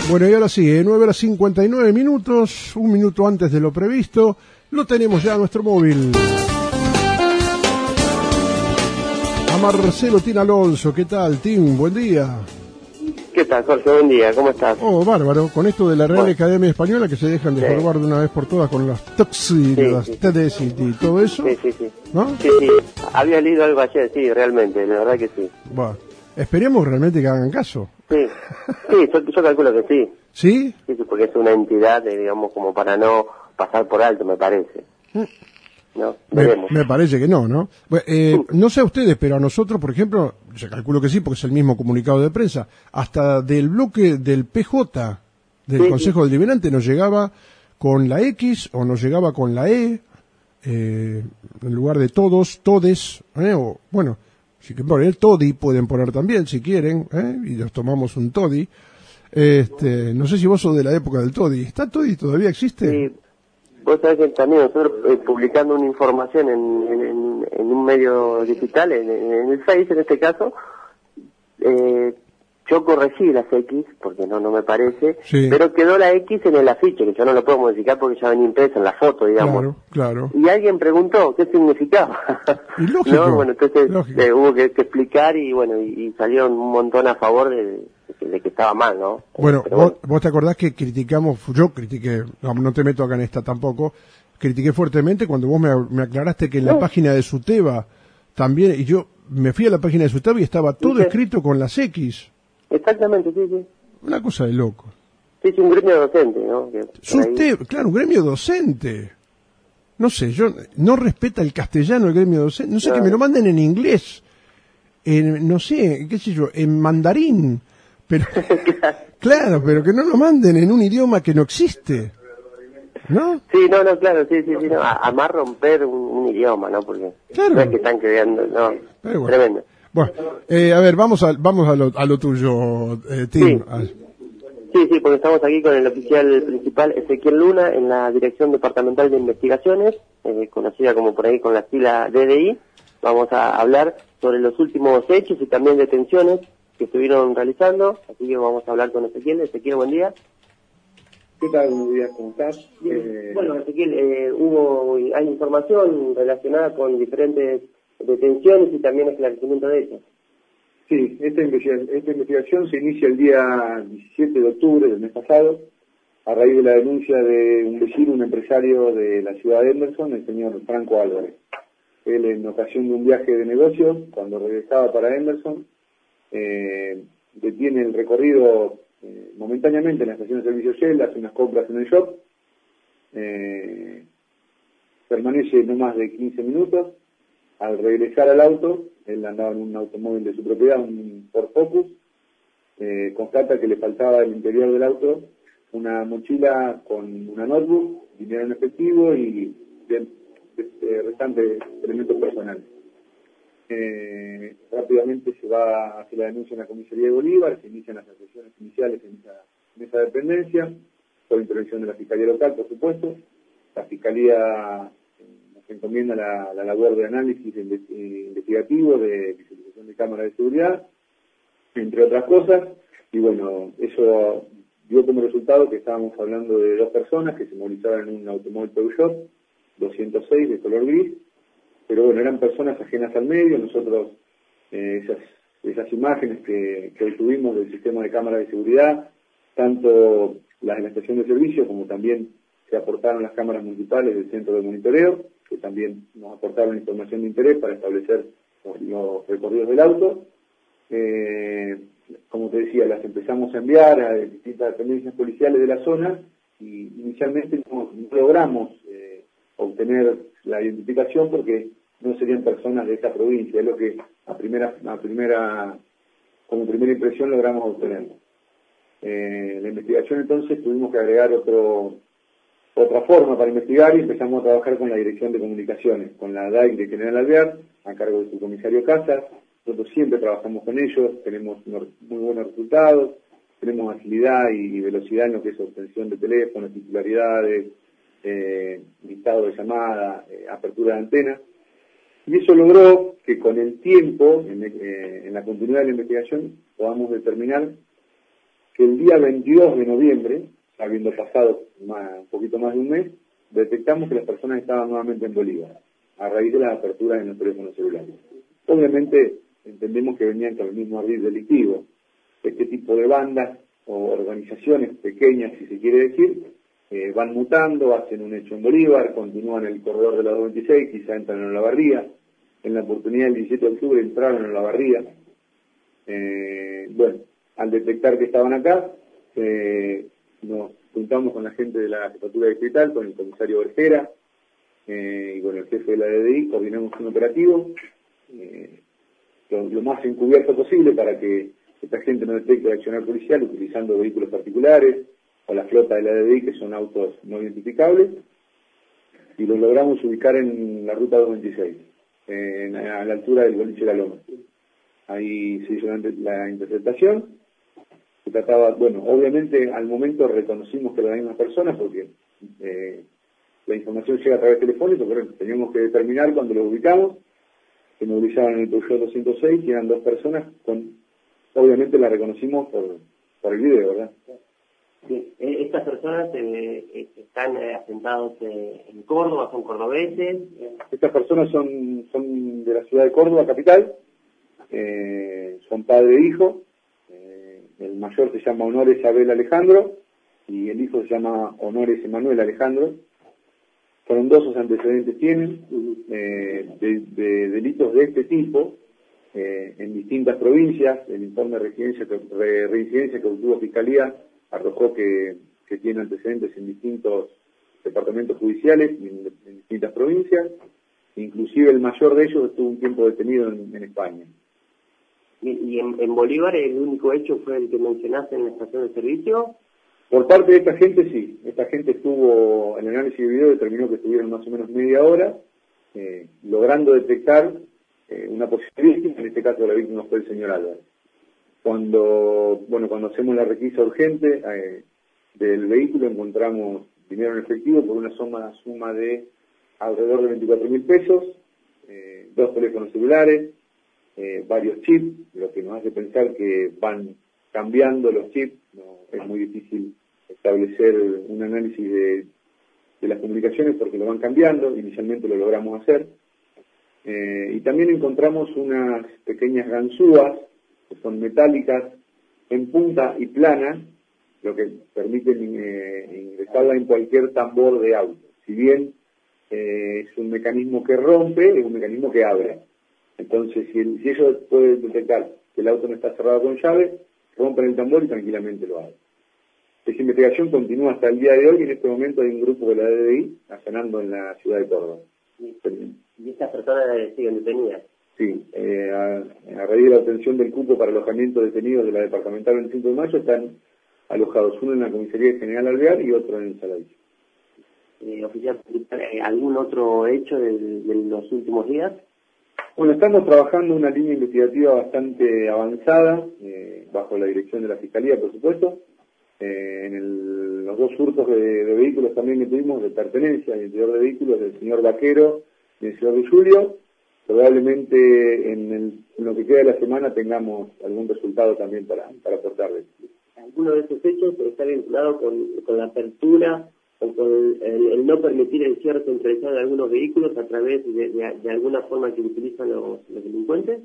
Bueno, y ahora sí, 9:59, un minuto antes de lo previsto, lo tenemos ya a nuestro móvil. A Marcelo Tin Alonso, ¿qué tal, Tim? Buen día. ¿Qué tal, Jorge? Buen día, ¿cómo estás? Oh, bárbaro, con esto de la Real Academia Española que se dejan de forbar de una vez por todas con las TOCS y las TEDs y todo eso. Sí. ¿No? Sí, había leído algo ayer, sí, realmente, la verdad que sí. Bueno, esperemos realmente que hagan caso. Sí, yo calculo que sí. ¿Sí? Sí, porque es una entidad, digamos, como para no pasar por alto, me parece. ¿No? Veremos. Me parece que no, ¿no? Bueno, no sé a ustedes, pero a nosotros, por ejemplo, yo calculo que sí, porque es el mismo comunicado de prensa, hasta del bloque del PJ, del Consejo Deliberante, nos llegaba con la X o nos llegaba con la E, en lugar de todos, todes, o bueno, si quieren poner todi, pueden poner también, si quieren, y nos tomamos un todi. No sé si vos sos de la época del todi. ¿Está todi? ¿Todavía existe? Sí. Vos sabés que también nosotros publicando una información en un medio digital, en el Face en este caso, yo corregí las X, porque no me parece, pero quedó la X en el afiche, que yo no lo puedo modificar porque ya venía impresa en la foto, digamos. Claro. Y alguien preguntó qué significaba. Y lógico. ¿No? Bueno, entonces hubo que explicar y bueno, y salieron un montón a favor de que estaba mal, ¿no? Bueno, vos te acordás que criticamos, yo critiqué, no te meto acá en esta tampoco, critiqué fuertemente cuando vos me aclaraste que en la página de Suteba también, y yo me fui a la página de Suteba y estaba todo escrito con las X. Exactamente, sí. Una cosa de loco. Sí, un gremio docente, ¿no? Suteba, claro, un gremio docente. No sé, no respeta el castellano el gremio docente, no sé, que me lo manden en inglés, no sé, qué sé yo, en mandarín. Pero, claro, pero que no lo manden en un idioma que no existe, ¿no? Sí, claro, sí, no, a más romper un idioma, ¿no? Porque no es que están creando, no, bueno. Tremendo. Bueno, a ver, vamos a lo tuyo, Tim. Sí, porque estamos aquí con el oficial principal Ezequiel Luna en la Dirección Departamental de Investigaciones, conocida como por ahí con la sigla DDI. Vamos a hablar sobre los últimos hechos y también detenciones que estuvieron realizando, así que vamos a hablar con Ezequiel. Ezequiel, buen día. ¿Qué tal? Buenos días, ¿cómo estás? Bueno, Ezequiel, hay información relacionada con diferentes detenciones y también esclarecimiento de hechos. Sí, esta investigación se inicia el día 17 de octubre del mes pasado, a raíz de la denuncia de un vecino, un empresario de la ciudad de Henderson, el señor Franco Álvarez. Él, en ocasión de un viaje de negocios, cuando regresaba para Henderson, detiene el recorrido momentáneamente en la estación de servicio Shell, hace unas compras en el shop, permanece no más de 15 minutos. Al regresar al auto, él andaba en un automóvil de su propiedad, un Ford Focus, constata que le faltaba del interior del auto una mochila con una notebook, dinero en efectivo y restantes elementos personales. Rápidamente se va hacia la denuncia en la comisaría de Bolívar, se inician las actuaciones iniciales en esa dependencia, por intervención de la Fiscalía Local, por supuesto. La Fiscalía nos encomienda la labor de análisis investigativo, de visualización de cámaras de seguridad, entre otras cosas, y bueno, eso dio como resultado que estábamos hablando de dos personas que se movilizaban en un automóvil Peugeot 206 de color gris, pero bueno, eran personas ajenas al medio. Nosotros esas imágenes que obtuvimos del sistema de cámara de seguridad, tanto las de la estación de servicio como también se aportaron las cámaras municipales del centro de monitoreo, que también nos aportaron información de interés para establecer los recorridos del auto. Como te decía, las empezamos a enviar a distintas dependencias policiales de la zona y inicialmente no logramos obtener la identificación porque no serían personas de esta provincia, es lo que como primera impresión logramos obtener. La investigación entonces tuvimos que agregar otra forma para investigar y empezamos a trabajar con la Dirección de Comunicaciones, con la DAIC de General Alvear, a cargo de su comisario Casas. Nosotros siempre trabajamos con ellos, tenemos muy buenos resultados, tenemos agilidad y velocidad en lo que es obtención de teléfonos, titularidades, listado de llamada, apertura de antena. Y eso logró que con el tiempo, en la continuidad de la investigación, podamos determinar que el día 22 de noviembre, habiendo pasado un poquito más de un mes, detectamos que las personas estaban nuevamente en Bolívar, a raíz de las aperturas en los teléfonos celulares. Obviamente entendemos que venían con el mismo ardid delictivo. Este tipo de bandas o organizaciones pequeñas, si se quiere decir, van mutando, hacen un hecho en Bolívar, continúan el corredor de la 226, quizá entran en Olavarría. En la oportunidad del 17 de octubre entraron en Olavarría. Bueno, al detectar que estaban acá, nos juntamos con la gente de la Jefatura Distrital, con el comisario Bergera y con el jefe de la DDI, coordinamos un operativo, lo más encubierto posible para que esta gente no detecte accionar policial utilizando vehículos particulares o la flota de la DDI, que son autos no identificables, y lo logramos ubicar en la ruta 226, a la altura del boliche de la Loma. Ahí se hizo la interceptación. Se trataba, bueno, obviamente al momento reconocimos que eran las mismas personas porque la información llega a través telefónico, pero teníamos que determinar cuando los ubicamos. Se movilizaban en el Peugeot 206 y eran dos personas, obviamente la reconocimos por el video, ¿verdad? Sí. Estas personas están asentados en Córdoba, son cordobeses. Estas personas son de la ciudad de Córdoba, capital, son padre e hijo. El mayor se llama Honores Abel Alejandro y el hijo se llama Honores Emanuel Alejandro. Frondosos antecedentes tienen de delitos de este tipo en distintas provincias. El informe de reincidencia que obtuvo Fiscalía arrojó que tiene antecedentes en distintos departamentos judiciales y en distintas provincias. Inclusive el mayor de ellos estuvo un tiempo detenido en España. ¿Y en Bolívar el único hecho fue el que mencionaste en la estación de servicio? Por parte de esta gente, sí. Esta gente estuvo, en el análisis de video determinó que estuvieron más o menos media hora, logrando detectar una posible víctima. En este caso la víctima fue el señor Álvarez. Cuando hacemos la requisa urgente del vehículo, encontramos dinero en efectivo por una suma de alrededor de 24.000 pesos, 2 teléfonos celulares, varios chips, lo que nos hace pensar que van cambiando los chips. No, es muy difícil establecer un análisis de las comunicaciones porque lo van cambiando. Inicialmente lo logramos hacer. Y también encontramos unas pequeñas ganzúas que son metálicas en punta y plana, lo que permite ingresarla en cualquier tambor de auto. Si bien es un mecanismo que rompe, es un mecanismo que abre. Entonces, si ellos pueden detectar que el auto no está cerrado con llave, rompen el tambor y tranquilamente lo abren. Esa investigación continúa hasta el día de hoy y en este momento hay un grupo de la DDI allanando en la ciudad de Córdoba. ¿Y estas personas siguen detenidas? Sí, a raíz de la obtención del cupo para alojamiento de detenidos de la departamental 25 de mayo están alojados uno en la comisaría general Alvear y otro en Saladillo. Oficial, ¿algún otro hecho de los últimos días? Bueno, estamos trabajando una línea investigativa bastante avanzada, bajo la dirección de la Fiscalía, por supuesto. Los dos hurtos de vehículos también que tuvimos, de pertenencia al interior de vehículos, del señor Vaquero y del señor de Julio. Probablemente en lo que queda de la semana tengamos algún resultado también para aportarles. ¿Alguno de estos hechos está vinculado con la apertura o con el no permitir el cierre centralizado de algunos vehículos a través de alguna forma que utilizan los delincuentes?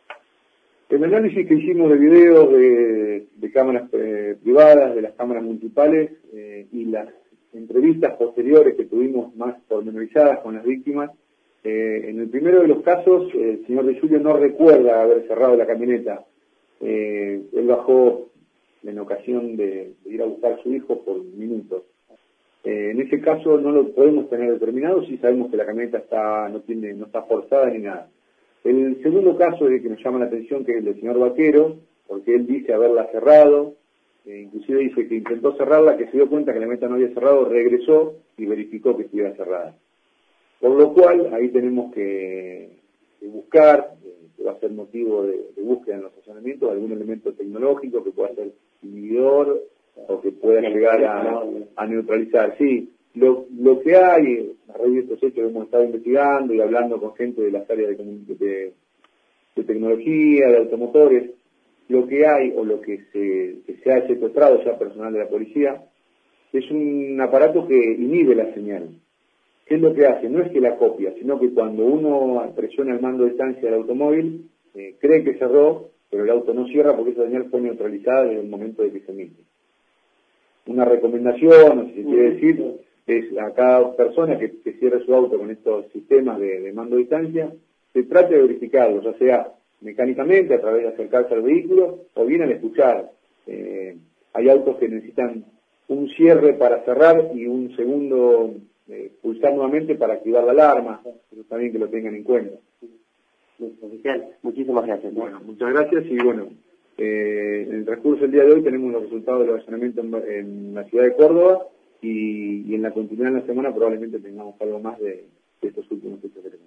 El análisis que hicimos de videos de cámaras privadas, de las cámaras municipales y las entrevistas posteriores que tuvimos más pormenorizadas con las víctimas, en el primero de los casos el señor de Julio no recuerda haber cerrado la camioneta. Él bajó en ocasión de ir a buscar a su hijo por minutos. En ese caso no lo podemos tener determinado, sí sabemos que la camioneta no está forzada ni nada. El segundo caso es el que nos llama la atención, que es el del señor Vaquero, porque él dice haberla cerrado, inclusive dice que intentó cerrarla, que se dio cuenta que la camioneta no había cerrado, regresó y verificó que estuviera cerrada. Por lo cual, ahí tenemos que buscar, que va a ser motivo de búsqueda en los estacionamientos, algún elemento tecnológico que pueda ser inhibidor o que pueda llegar a neutralizar. Sí, lo que hay, a raíz de estos hechos hemos estado investigando y hablando con gente de las áreas de tecnología, de automotores, lo que hay o lo que se ha secuestrado ya personal de la policía es un aparato que inhibe la señal. ¿Qué es lo que hace? No es que la copia, sino que cuando uno presiona el mando de distancia del automóvil, cree que cerró, pero el auto no cierra porque esa señal fue neutralizada desde el momento de que se emite. Una recomendación, o si se quiere decir, es a cada persona que cierre su auto con estos sistemas de mando de distancia, se trate de verificarlo, ya sea mecánicamente a través de acercarse al vehículo o bien al escuchar. Hay autos que necesitan un cierre para cerrar y un segundo pulsar nuevamente para activar la alarma, pero también que lo tengan en cuenta. Oficial, muchísimas gracias. Bueno, muchas gracias y bueno, en el transcurso del día de hoy tenemos los resultados del allanamiento en la ciudad de Córdoba y en la continuidad de la semana probablemente tengamos algo más de estos últimos hechos que tenemos.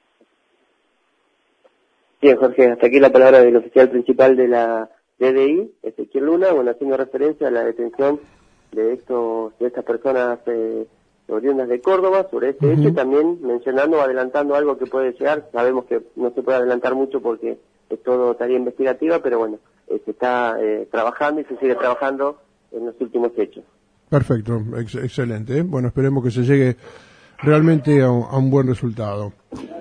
Bien, Jorge, hasta aquí la palabra del oficial principal de la DDI, Ezequiel Luna, bueno, haciendo referencia a la detención de estas personas oriundas de Córdoba sobre este hecho y también mencionando o adelantando algo que puede llegar. Sabemos que no se puede adelantar mucho porque es todo tarea investigativa, pero bueno, se está trabajando y se sigue trabajando en los últimos hechos. Perfecto, excelente. Bueno, esperemos que se llegue realmente a un buen resultado.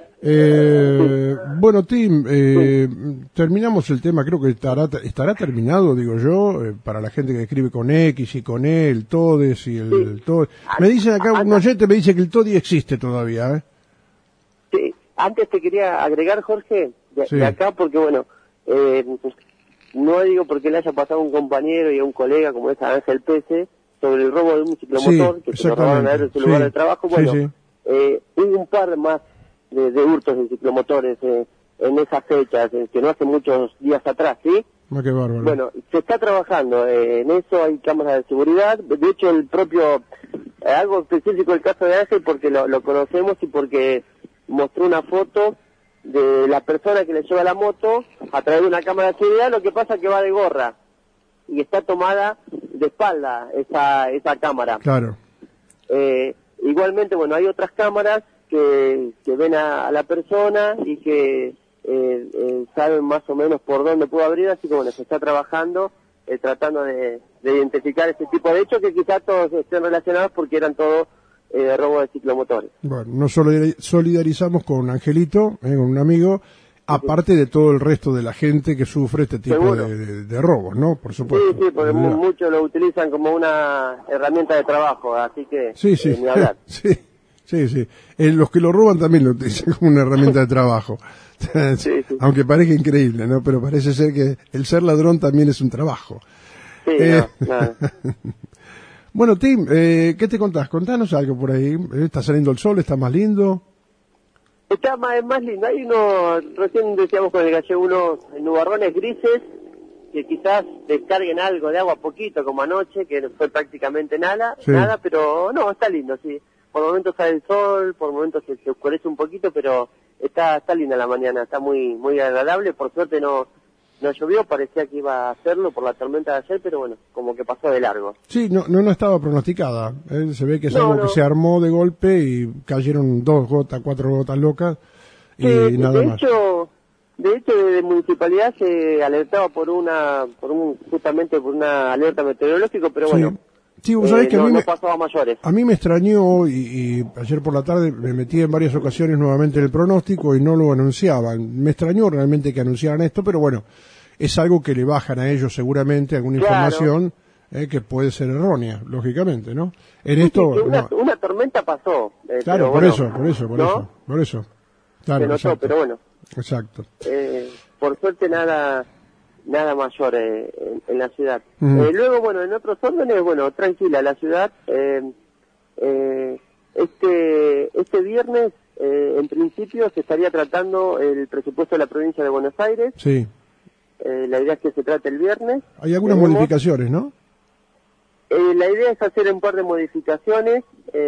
Bueno, Tim, terminamos el tema, creo que estará terminado, digo yo, para la gente que escribe con X y con E, el TODES y el TODES. Me dicen acá, un oyente me dice que el TODI existe todavía, ¿eh? Sí, antes te quería agregar, Jorge, de acá, porque bueno, no digo porque le haya pasado a un compañero y a un colega como es Ángel Pese, sobre el robo de un ciclomotor, que se lo robaron a él en su lugar de trabajo, bueno, hubo un par más de hurtos de ciclomotores en esas fechas, que no hace muchos días atrás, ¿sí? Qué bárbaro. Bueno, se está trabajando en eso, hay cámaras de seguridad, de hecho el propio, algo específico el caso de Ángel porque lo conocemos y porque mostró una foto de la persona que le lleva la moto a través de una cámara de seguridad, lo que pasa es que va de gorra y está tomada de espalda esa cámara. Claro. Igualmente, bueno, hay otras cámaras que ven a la persona y que saben más o menos por dónde pudo abrir, así que bueno, se está trabajando tratando de identificar ese tipo de hechos que quizás todos estén relacionados porque eran todos robos de ciclomotores. Bueno, nos solidarizamos con Angelito, con un amigo, aparte de todo el resto de la gente que sufre este tipo de robos, ¿no? Por supuesto. Sí, porque muchos lo utilizan como una herramienta de trabajo, así que ni hablar. Sí. Los que lo roban también lo utilizan como una herramienta de trabajo. Aunque parezca increíble, ¿no? Pero parece ser que el ser ladrón también es un trabajo. Sí, no. Bueno, Tim, ¿qué te contás? Contanos algo por ahí. ¿Está saliendo el sol? ¿Está más lindo? Está más lindo. Hay recién decíamos con el gallego, unos nubarrones grises que quizás descarguen algo de agua poquito, como anoche, que fue prácticamente nada, pero no, está lindo, sí. Por momentos sale el sol, por momentos se oscurece un poquito, pero está linda la mañana, está muy agradable. Por suerte no llovió, parecía que iba a hacerlo por la tormenta de ayer, pero bueno, como que pasó de largo. Sí, no estaba pronosticada. Se ve que es algo que se armó de golpe y cayeron 2 gotas, 4 gotas locas y nada más. De hecho, desde municipalidad se alertaba justamente por una alerta meteorológica, pero bueno. Sí, vos sabés que no pasó a mayores. A mí me extrañó y ayer por la tarde me metí en varias ocasiones nuevamente en el pronóstico y no lo anunciaban. Me extrañó realmente que anunciaran esto, pero bueno, es algo que le bajan a ellos seguramente alguna información que puede ser errónea, lógicamente, ¿no? Una tormenta pasó. Claro, por eso. Claro, se notó, pero bueno. Exacto. Por suerte nada mayor en la ciudad. Luego, bueno, en otros órdenes, bueno, tranquila la ciudad. Este viernes, en principio, se estaría tratando el presupuesto de la provincia de Buenos Aires. Sí. La idea es que se trate el viernes. Hay algunas modificaciones, ¿no? La idea es hacer un par de modificaciones.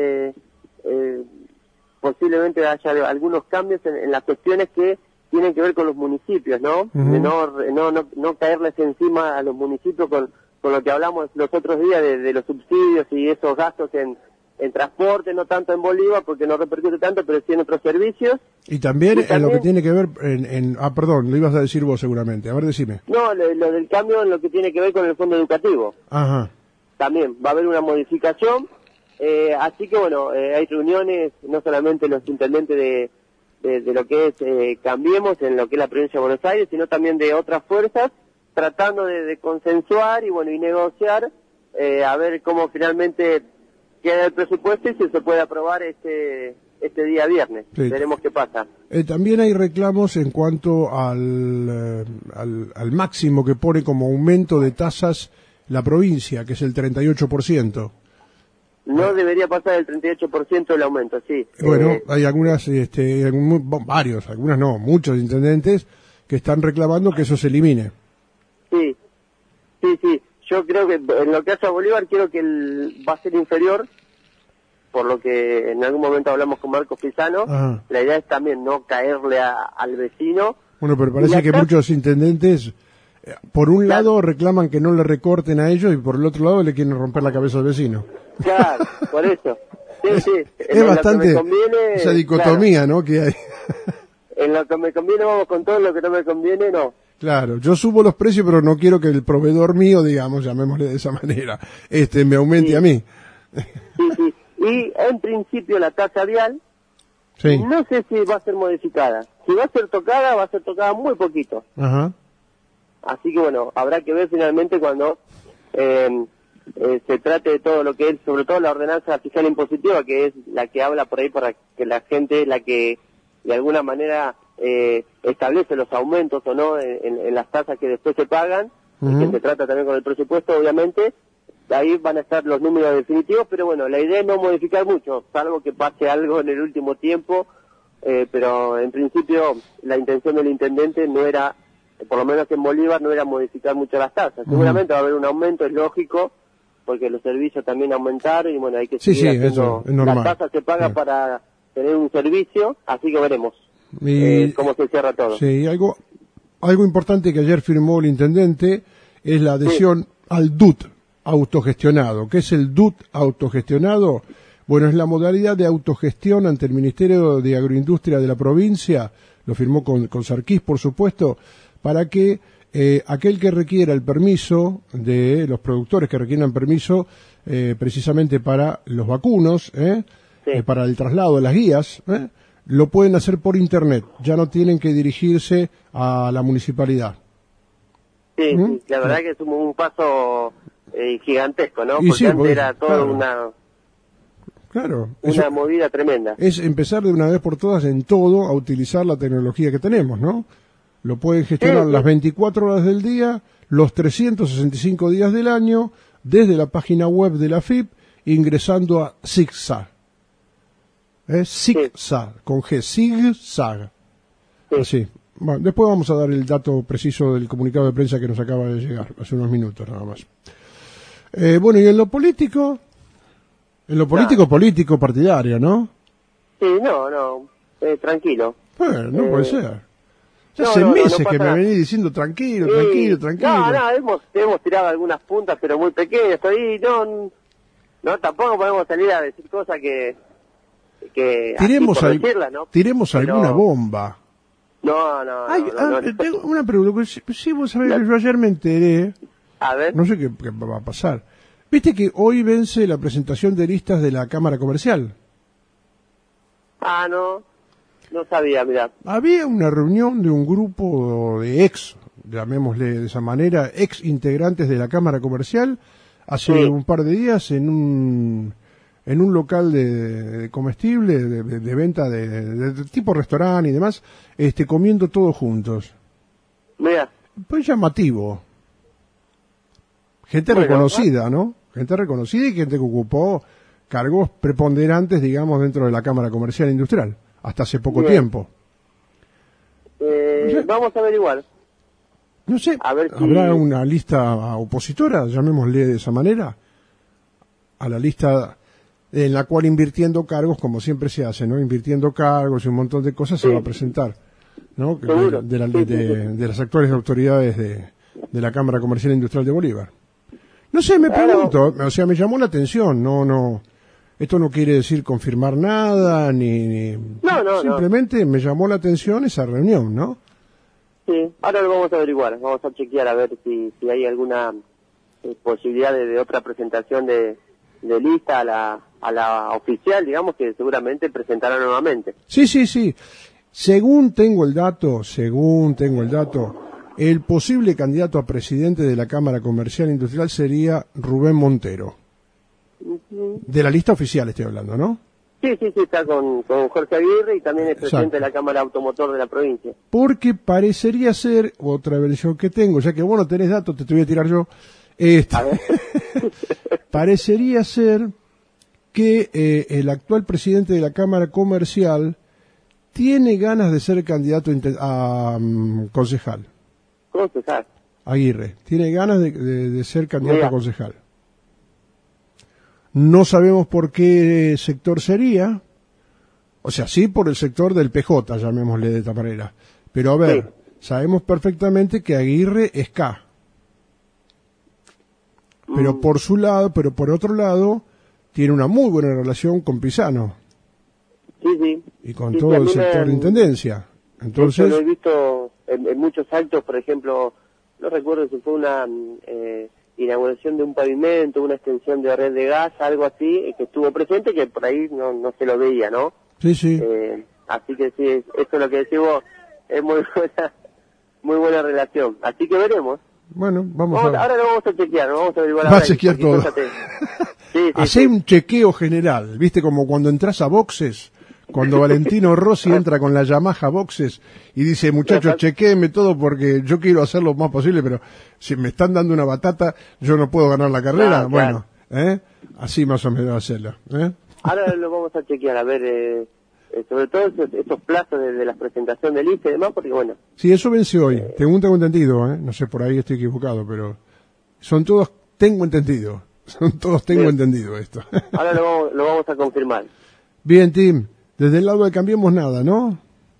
Posiblemente haya algunos cambios en las cuestiones que tienen que ver con los municipios, ¿no? De no caerles encima a los municipios con lo que hablamos los otros días de los subsidios y esos gastos en en transporte, no tanto en Bolívar, porque no repercute tanto, pero sí en otros servicios. Y también en lo que tiene que ver perdón, lo ibas a decir vos seguramente. A ver, decime. No, lo del cambio en lo que tiene que ver con el fondo educativo. Ajá. También va a haber una modificación. Así que bueno, hay reuniones, no solamente los intendentes de lo que es Cambiemos, en lo que es la provincia de Buenos Aires, sino también de otras fuerzas, tratando de consensuar y bueno, y negociar, a ver cómo finalmente queda el presupuesto y si se puede aprobar este día viernes. Sí. Veremos qué pasa. También hay reclamos en cuanto al máximo que pone como aumento de tasas la provincia, que es el 38%. No debería pasar el 38% el aumento, sí. Bueno, hay algunas, varios, algunas no, muchos intendentes que están reclamando que eso se elimine. Sí. Yo creo que en lo que hace a Bolívar, quiero que va a ser inferior, por lo que en algún momento hablamos con Marcos Pisano. Ajá. La idea es también no caerle al vecino. Bueno, pero parece que muchos intendentes, por un lado reclaman que no le recorten a ellos y por el otro lado le quieren romper la cabeza al vecino. Claro, por eso. Sí. Es bastante esa dicotomía, claro, ¿no? Que hay. En lo que me conviene vamos con todo, en lo que no me conviene no. Claro, yo subo los precios, pero no quiero que el proveedor mío, digamos, llamémosle de esa manera, me aumente a mí. Sí. Y en principio la tasa vial, no sé si va a ser modificada. Si va a ser tocada muy poquito. Ajá. Así que bueno, habrá que ver finalmente cuando se trate de todo lo que es, sobre todo la ordenanza fiscal impositiva, que es la que habla por ahí para que la gente, la que de alguna manera establece los aumentos o no en las tasas que después se pagan, y que se trata también con el presupuesto, obviamente. Ahí van a estar los números definitivos, pero bueno, la idea es no modificar mucho, salvo que pase algo en el último tiempo, pero en principio la intención del intendente no era, por lo menos en Bolívar, no era modificar mucho las tasas. Seguramente va a haber un aumento, es lógico, porque los servicios también aumentaron y bueno, hay que seguir haciendo. Eso es normal. La tasa se paga para tener un servicio, así que veremos cómo se cierra todo. Sí, algo importante que ayer firmó el intendente es la adhesión al DUT autogestionado. ¿Qué es el DUT autogestionado? Bueno, es la modalidad de autogestión ante el Ministerio de Agroindustria de la provincia, lo firmó con Sarquís, por supuesto, para que aquel que requiera el permiso, de los productores que requieran permiso precisamente para los vacunos, para el traslado de las guías, lo pueden hacer por internet, ya no tienen que dirigirse a la municipalidad. Sí, la verdad que es un paso gigantesco, ¿no? Porque antes era toda una movida tremenda. Es empezar de una vez por todas en todo a utilizar la tecnología que tenemos, ¿no? Lo pueden gestionar las 24 horas del día, los 365 días del año, desde la página web de la FIP, ingresando a ZigZag. ZigZag, con G, ZigZag. Así. Bueno, después vamos a dar el dato preciso del comunicado de prensa que nos acaba de llegar, hace unos minutos nada más. Bueno, y en lo político, político partidario, ¿no? Sí, no, tranquilo. Bueno, no puede ser. Ya hace meses que me venís diciendo tranquilo. No, hemos tirado algunas puntas, pero muy pequeñas. Ahí no, tampoco podemos salir a decir cosas que tiremos alguna bomba. No. Tengo una pregunta, sí, vos sabés que yo ayer me enteré. A ver. No sé qué va a pasar. ¿Viste que hoy vence la presentación de listas de la Cámara Comercial? No sabía, mirá. Había una reunión de un grupo de llamémosle de esa manera, ex integrantes de la Cámara Comercial, hace un par de días en un local de comestible, de venta de tipo restaurante y demás, comiendo todos juntos. Mira. Pues llamativo. Gente reconocida, ¿no? Gente reconocida y gente que ocupó cargos preponderantes, digamos, dentro de la Cámara Comercial e Industrial, hasta hace poco tiempo. Vamos a averiguar. No sé, ¿habrá una lista opositora, llamémosle de esa manera? A la lista en la cual invirtiendo cargos, como siempre se hace, ¿no? Invirtiendo cargos y un montón de cosas se va a presentar, ¿no? De las actuales autoridades de la Cámara Comercial e Industrial de Bolívar. No sé, me pregunto, o sea, me llamó la atención, no Esto no quiere decir confirmar nada, No. Simplemente me llamó la atención esa reunión, ¿no? Sí, ahora lo vamos a averiguar, vamos a chequear a ver si hay alguna posibilidad de otra presentación de lista a la oficial, digamos, que seguramente presentará nuevamente. Sí. Según tengo el dato, el posible candidato a presidente de la Cámara Comercial e Industrial sería Rubén Montero. De la lista oficial estoy hablando, ¿no? Sí, está con Jorge Aguirre y también es presidente de la Cámara Automotor de la provincia. Porque parecería ser, otra versión que tengo, ya que vos no tenés datos, te voy a tirar yo. A ver. Parecería ser que el actual presidente de la Cámara Comercial tiene ganas de ser candidato a concejal. Concejal. Aguirre, tiene ganas de ser candidato a concejal. No sabemos por qué sector sería, o sea, sí por el sector del PJ, llamémosle de esta manera. Pero a ver, sabemos perfectamente que Aguirre es K. Pero por otro lado, tiene una muy buena relación con Pisano. Sí. Y con todo el sector de intendencia. Entonces, lo he visto en muchos actos, por ejemplo, no recuerdo si fue una inauguración de un pavimento, una extensión de red de gas, algo así, que estuvo presente, que por ahí no se lo veía, ¿no? Sí. Así que sí, eso es lo que decimos, es muy buena relación. Así que veremos. Bueno, ahora lo vamos a chequear, lo vamos a averiguar. Va a chequear todo. Sí. Hacé un chequeo general, ¿viste? Como cuando entras a boxes, cuando Valentino Rossi entra con la Yamaha boxes y dice, muchachos, chequéenme todo porque yo quiero hacer lo más posible, pero si me están dando una batata, yo no puedo ganar la carrera. Bueno, así más o menos hacerlo. Ahora lo vamos a chequear, a ver, sobre todo esos plazos de la presentación de lista y demás, porque bueno. Sí, eso vence hoy, tengo entendido, no sé, por ahí estoy equivocado, pero son todos, tengo entendido esto. Ahora lo vamos a confirmar. Bien, Tim, desde el lado de Cambiemos nada, ¿no?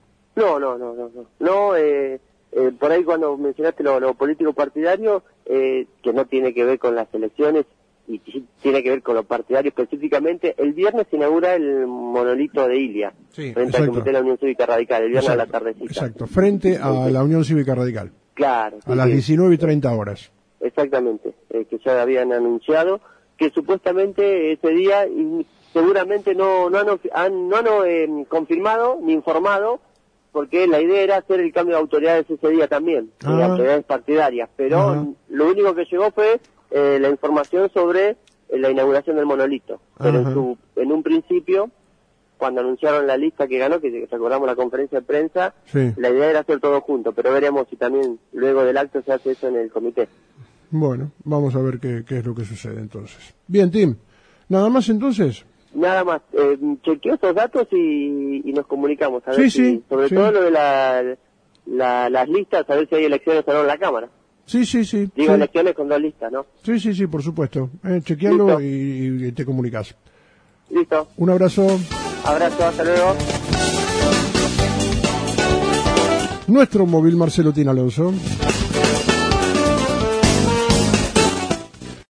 No, por ahí cuando mencionaste lo político partidario, que no tiene que ver con las elecciones, y tiene que ver con lo partidario específicamente, el viernes se inaugura el monolito de Ilia, frente al Comité de la Unión Cívica Radical, el viernes a la tardecita. Exacto, frente a la Unión Cívica Radical. Claro. A las 19:30 horas. Exactamente, que ya habían anunciado que supuestamente ese día, y seguramente no han confirmado ni informado, porque la idea era hacer el cambio de autoridades ese día también, de autoridades partidarias, pero lo único que llegó fue la información sobre la inauguración del monolito. Pero en un principio, cuando anunciaron la lista que ganó, que recordamos la conferencia de prensa, la idea era hacer todo junto, pero veremos si también luego del acto se hace eso en el comité. Bueno, vamos a ver qué es lo que sucede entonces. Bien, Tim, ¿nada más entonces? Nada más, chequeo esos datos y nos comunicamos, a ver sobre todo lo de las listas, a ver si hay elecciones o no en la Cámara. Sí. Digo, elecciones con 2 listas, ¿no? Sí, por supuesto. Chequealo y te comunicas. Listo. Un abrazo. Abrazo, hasta luego. Nuestro móvil Marcelo Tin Alonso.